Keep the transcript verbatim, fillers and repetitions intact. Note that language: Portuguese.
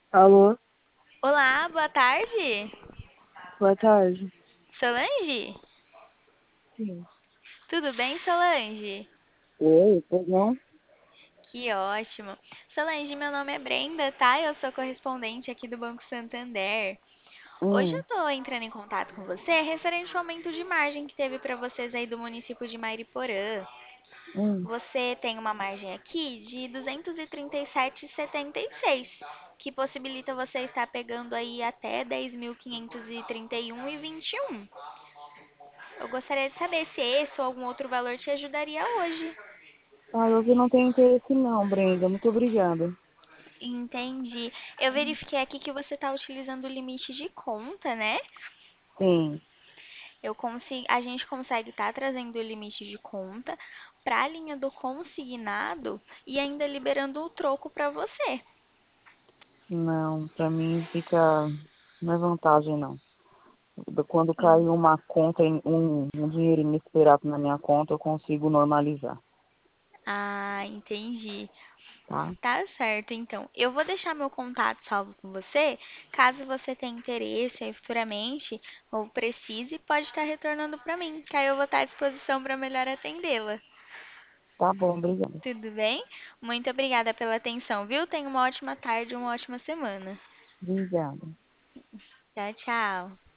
Alô, Olá, boa tarde. boa tarde. Solange? Sim. Tudo bem, Solange? Oi, pois não? Que ótimo. Solange, meu nome é Brenda, tá? Eu sou correspondente aqui do Banco Santander. Hoje eu Hum, tô entrando em contato com você referente ao aumento de margem que teve para vocês aí do município de Mairiporã. hum. Você tem uma margem aqui de duzentos e trinta e sete vírgula setenta e seis, que possibilita você estar pegando aí até dez mil quinhentos e trinta e um vírgula vinte e um. Eu gostaria de saber se esse ou algum outro valor te ajudaria hoje. Ah, eu não tenho interesse não, Brenda. Muito obrigada. Entendi. Eu verifiquei aqui que você está utilizando o limite de conta, né? Sim, Eu consigo, a gente consegue estar trazendo o limite de conta para a linha do consignado e ainda liberando o troco para você. não, pra mim fica, não é vantagem não. Quando cai Sim. uma conta, em- um, um dinheiro inesperado na minha conta, eu consigo normalizar, Ah, entendi. tá? Tá certo, então. Eu vou deixar meu contato salvo com você. Caso você tenha interesse aí futuramente ou precise, pode estar retornando para mim, que aí eu vou estar à disposição para melhor atendê-la. Tá bom, obrigada. Tudo bem? Muito obrigada pela atenção, viu? Tenha uma ótima tarde, uma ótima semana. Obrigada. Tchau, tchau.